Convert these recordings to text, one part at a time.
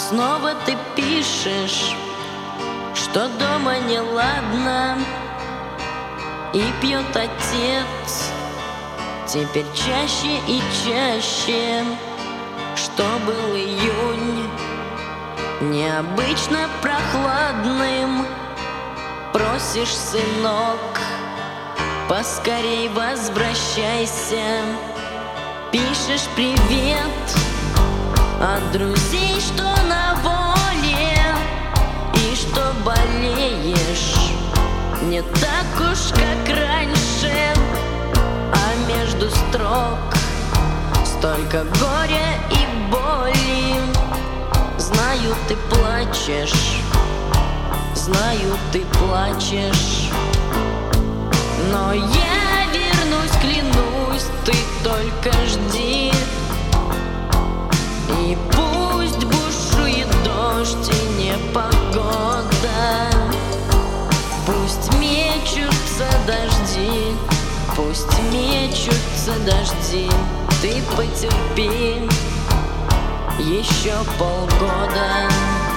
снова ты пишешь, что дома неладно, и пьет отец теперь чаще и чаще. Что был июнь необычно прохладным, просишь, сынок, поскорей возвращайся. Пишешь привет от друзей, что на воле, и что болеешь не так уж, как раньше. А между строк столько горя и боли. Знаю, ты плачешь, знаю, ты плачешь, но я вернусь, клянусь, ты только жди. И пусть бушует дождь и непогода, пусть мечутся дожди, пусть мечутся дожди, ты потерпи еще полгода.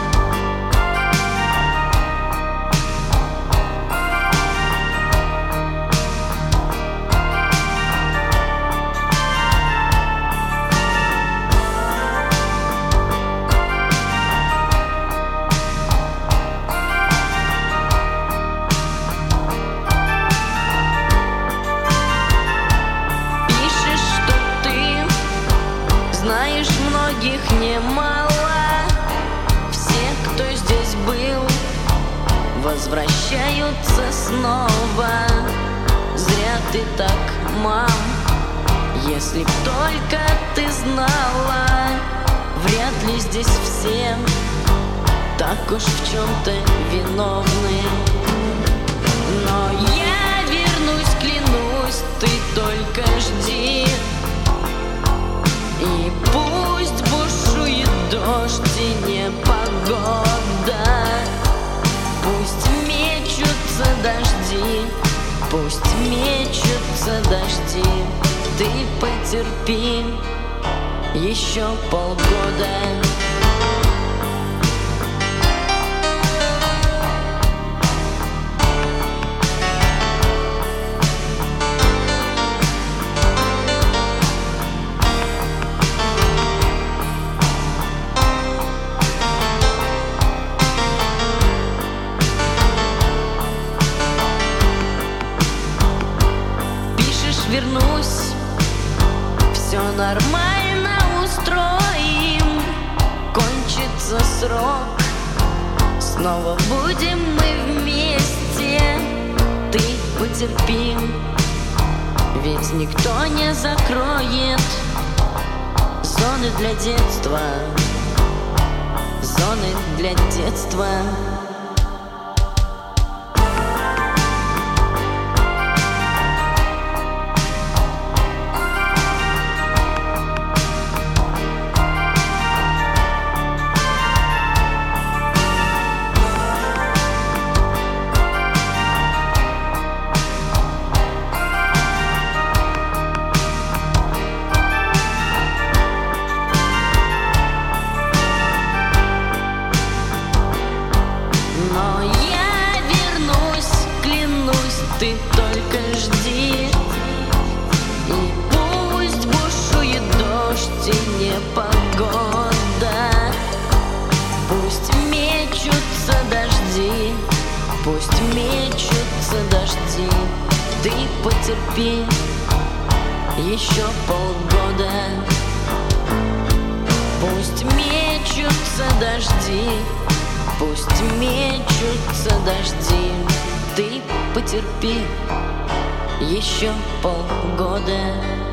Знаешь, многих немало, все, кто здесь был, возвращаются снова. Зря ты так, мам, если б только ты знала, вряд ли здесь все так уж в чем-то виновны. Но я вернусь, клянусь, ты только жди. И пусть бушует дождь и непогода, пусть мечутся дожди, пусть мечутся дожди, ты потерпи еще полгода. Вернусь, все нормально устроим, кончится срок, снова будем мы вместе, ты потерпи, ведь никто не закроет зоны для детства, зоны для детства. Но я вернусь, клянусь, ты только жди. И пусть бушует дождь и непогода, пусть мечутся дожди, пусть мечутся дожди, ты потерпи еще полгода. Пусть мечутся дожди, пусть мечутся дожди, ты потерпи еще полгода.